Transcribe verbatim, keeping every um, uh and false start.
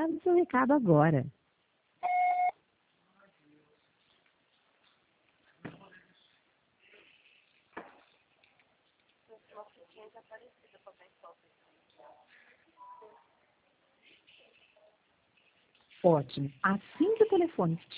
passar o seu recado agora. Ótimo. Assim que o telefone